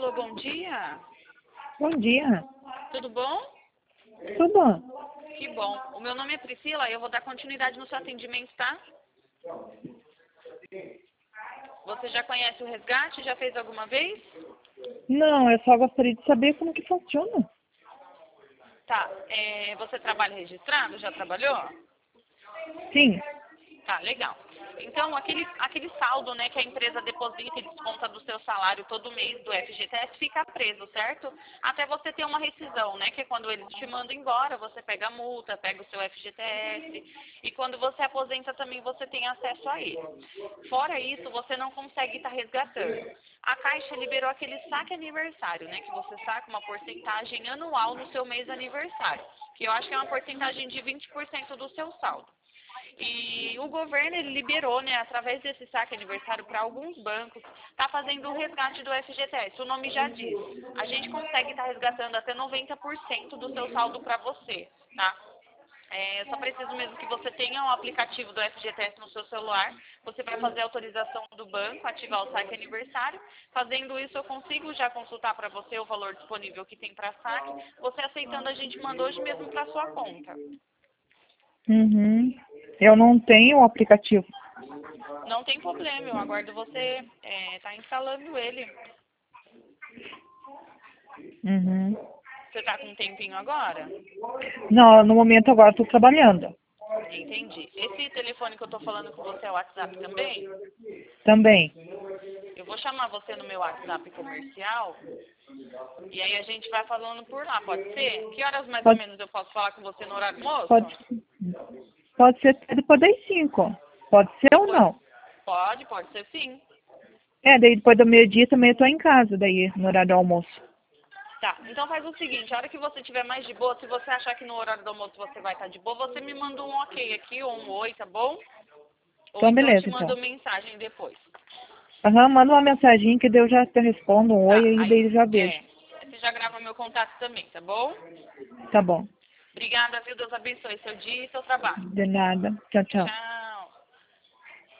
Alô, bom dia. Bom dia. Tudo bom? Tudo bom? Que bom. O meu nome é Priscila e eu vou dar continuidade no seu atendimento, tá? Você já conhece o resgate? Já fez alguma vez? Não, eu só gostaria de saber como que funciona. Tá. Você trabalha registrado? Já trabalhou? Sim. Tá, legal. Então, aquele saldo, né, que a empresa deposita e desconta do seu salário todo mês do FGTS fica preso, certo? Até você ter uma rescisão, né, que é quando eles te mandam embora, você pega a multa, pega o seu FGTS, e quando você aposenta também você tem acesso a ele. Fora isso, você não consegue estar resgatando. A Caixa liberou aquele saque aniversário, né, que você saca uma porcentagem anual no seu mês aniversário, que eu acho que é uma porcentagem de 20% do seu saldo. E o governo ele liberou, né, através desse saque aniversário para alguns bancos, tá fazendo o resgate do FGTS. O nome já diz. A gente consegue estar resgatando até 90% do seu saldo para você, tá? Eu só preciso mesmo que você tenha um aplicativo do FGTS no seu celular. Você vai fazer a autorização do banco, ativar o saque aniversário. Fazendo isso, eu consigo já consultar para você o valor disponível que tem para saque. Você aceitando, a gente manda hoje mesmo para sua conta. Uhum. Eu não tenho o aplicativo. Não tem problema, eu aguardo você tá instalando ele. Uhum. Você tá com um tempinho agora? Não, no momento agora estou trabalhando. Entendi. Esse telefone que eu tô falando com você é o WhatsApp também? Também. Eu vou chamar você no meu WhatsApp comercial e aí a gente vai falando por lá, pode ser? Que horas mais ou Pode, menos eu posso falar com você no horário do almoço? pode ser até depois das 5. Pode ser ou Depois. não? Pode ser sim. Daí depois do meio-dia também eu estou em casa, daí no horário do almoço. Tá, então faz o seguinte, a hora que você estiver mais de boa, se você achar que no horário do almoço você vai estar de boa, você me manda um ok aqui ou um oi, tá bom? Ou Então, então eu te beleza, mando então. mensagem depois. Aham, manda uma mensagem que daí eu já te respondo um oi Tá, e daí aí eu já vejo. você já grava meu contato também, tá bom? Tá bom. Obrigada, viu? Deus abençoe seu dia e seu trabalho. De nada. Tchau, tchau. Tchau.